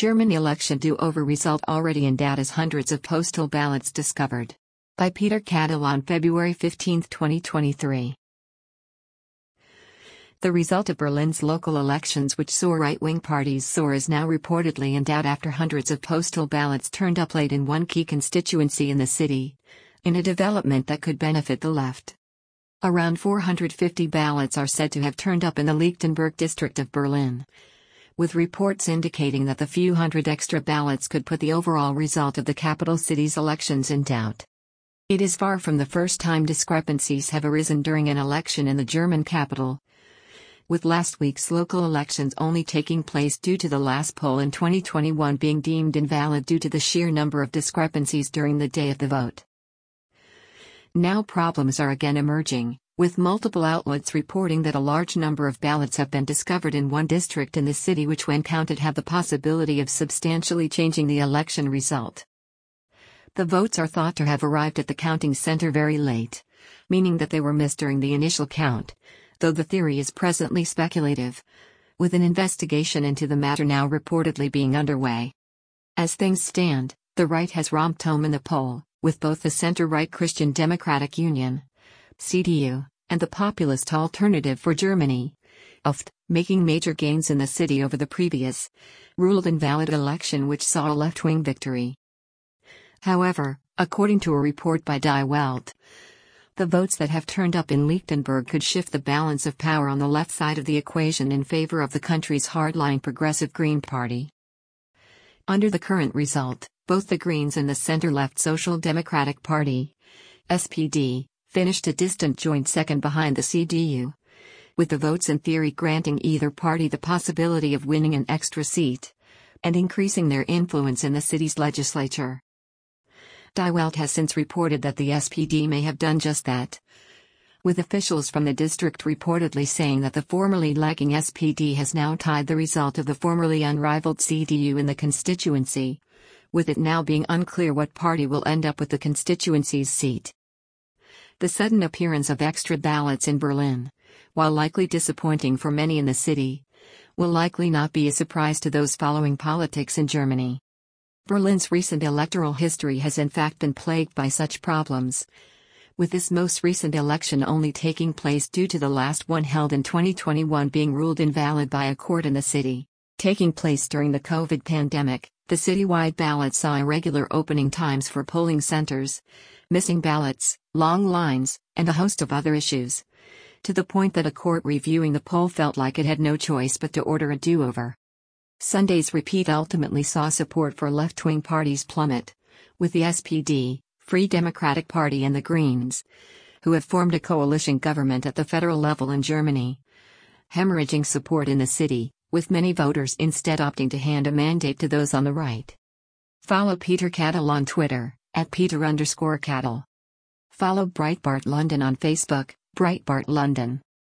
German election do-over result already in doubt as hundreds of postal ballots discovered. By Peter Cattle on February 15, 2023. The result of Berlin's local elections, which saw right-wing parties soar, is now reportedly in doubt after hundreds of postal ballots turned up late in one key constituency in the city, in a development that could benefit the left. Around 450 ballots are said to have turned up in the Lichtenberg district of Berlin, with reports indicating that the few hundred extra ballots could put the overall result of the capital city's elections in doubt. It is far from the first time discrepancies have arisen during an election in the German capital, with last week's local elections only taking place due to the last poll in 2021 being deemed invalid due to the sheer number of discrepancies during the day of the vote. Now problems are again emerging, with multiple outlets reporting that a large number of ballots have been discovered in one district in the city which, when counted, have the possibility of substantially changing the election result. The votes are thought to have arrived at the counting center very late, meaning that they were missed during the initial count, though the theory is presently speculative, with an investigation into the matter now reportedly being underway. As things stand, the right has romped home in the poll, with both the center-right Christian Democratic Union, CDU, and the populist Alternative for Germany, AfD, making major gains in the city over the previous, ruled invalid election which saw a left-wing victory. However, according to a report by Die Welt, the votes that have turned up in Lichtenberg could shift the balance of power on the left side of the equation in favor of the country's hardline Progressive Green Party. Under the current result, both the Greens and the center-left Social Democratic Party, SPD, finished a distant joint second behind the CDU, with the votes in theory granting either party the possibility of winning an extra seat and increasing their influence in the city's legislature. Die Welt has since reported that the SPD may have done just that, with officials from the district reportedly saying that the formerly lagging SPD has now tied the result of the formerly unrivaled CDU in the constituency, with it now being unclear what party will end up with the constituency's seat. The sudden appearance of extra ballots in Berlin, while likely disappointing for many in the city, will likely not be a surprise to those following politics in Germany. Berlin's recent electoral history has in fact been plagued by such problems, with this most recent election only taking place due to the last one held in 2021 being ruled invalid by a court in the city. Taking place during the COVID pandemic, the citywide ballot saw irregular opening times for polling centers, missing ballots, long lines, and a host of other issues, to the point that a court reviewing the poll felt like it had no choice but to order a do-over. Sunday's repeat ultimately saw support for left-wing parties plummet, with the SPD, Free Democratic Party and the Greens, who have formed a coalition government at the federal level in Germany, hemorrhaging support in the city, with many voters instead opting to hand a mandate to those on the right. Follow Peter Cattle on Twitter, @Peter_Cattle. Follow Breitbart London on Facebook, Breitbart London.